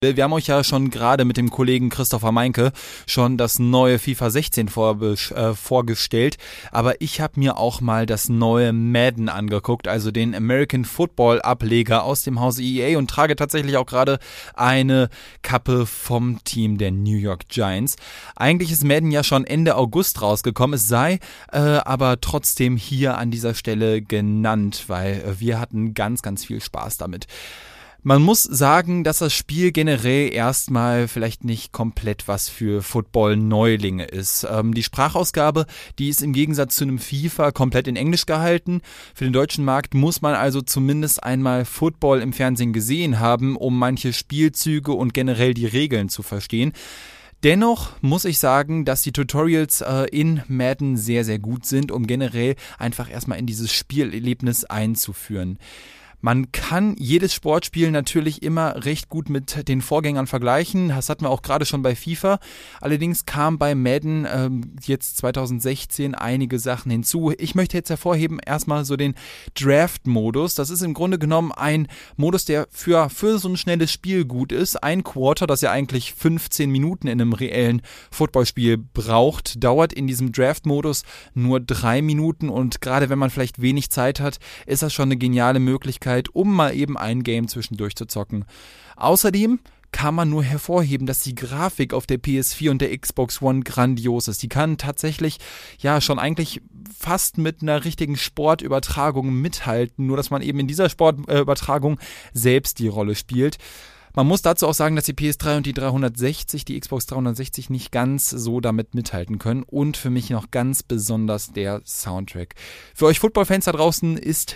Wir haben euch ja schon gerade mit dem Kollegen Christopher Meinke schon das neue FIFA 16 vorgestellt, aber ich habe mir auch mal das neue Madden angeguckt, also den American Football Ableger aus dem Hause EA, und trage tatsächlich auch gerade eine Kappe vom Team der New York Giants. Eigentlich ist Madden ja schon Ende August rausgekommen, es sei aber trotzdem hier an dieser Stelle genannt, weil wir hatten ganz, ganz viel Spaß damit. Man muss sagen, dass das Spiel generell erstmal vielleicht nicht komplett was für Football-Neulinge ist. Die Sprachausgabe, die ist im Gegensatz zu einem FIFA komplett in Englisch gehalten. Für den deutschen Markt muss man also zumindest einmal Football im Fernsehen gesehen haben, um manche Spielzüge und generell die Regeln zu verstehen. Dennoch muss ich sagen, dass die Tutorials in Madden sehr, sehr gut sind, um generell einfach erstmal in dieses Spielerlebnis einzuführen. Man kann jedes Sportspiel natürlich immer recht gut mit den Vorgängern vergleichen. Das hatten wir auch gerade schon bei FIFA. Allerdings kam bei Madden jetzt 2016 einige Sachen hinzu. Ich möchte jetzt hervorheben erstmal so den Draft-Modus. Das ist im Grunde genommen ein Modus, der für so ein schnelles Spiel gut ist. Ein Quarter, das ja eigentlich 15 Minuten in einem reellen Footballspiel braucht, dauert in diesem Draft-Modus nur 3 Minuten. Und gerade wenn man vielleicht wenig Zeit hat, ist das schon eine geniale Möglichkeit, um mal eben ein Game zwischendurch zu zocken. Außerdem kann man nur hervorheben, dass die Grafik auf der PS4 und der Xbox One grandios ist. Die kann tatsächlich ja schon eigentlich fast mit einer richtigen Sportübertragung mithalten, nur dass man eben in dieser Sportübertragung selbst die Rolle spielt. Man muss dazu auch sagen, dass die PS3 und die Xbox 360 nicht ganz so damit mithalten können, und für mich noch ganz besonders der Soundtrack. Für euch Football-Fans da draußen ist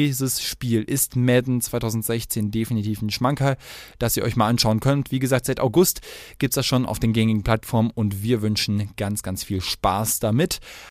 Madden 2016 definitiv ein Schmankerl, das ihr euch mal anschauen könnt. Wie gesagt, seit August gibt's das schon auf den gängigen Plattformen und wir wünschen ganz, ganz viel Spaß damit.